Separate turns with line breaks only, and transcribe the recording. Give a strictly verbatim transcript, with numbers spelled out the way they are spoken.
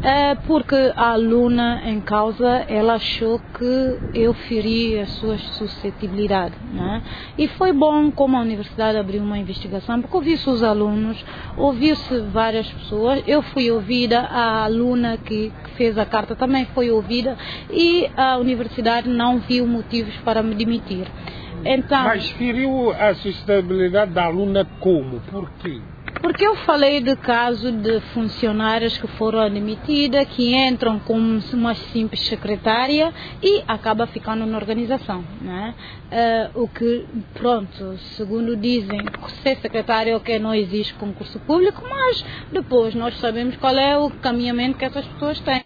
É porque a aluna em causa, ela achou que eu feri as suas suscetibilidades, né? E foi bom como a universidade abriu uma investigação, porque ouviu-se os alunos, ouviu-se várias pessoas, eu fui ouvida, a aluna que fez a carta também foi ouvida e a universidade não viu motivos para me demitir. Então,
mas feriu a suscetibilidade da aluna como? Por quê?
Porque eu falei de caso de funcionárias que foram admitidas, que entram como uma simples secretária e acaba ficando na organização, né? Uh, o que, pronto, segundo dizem, ser secretária é o que não existe concurso público, mas depois nós sabemos qual é o caminhamento que essas pessoas têm.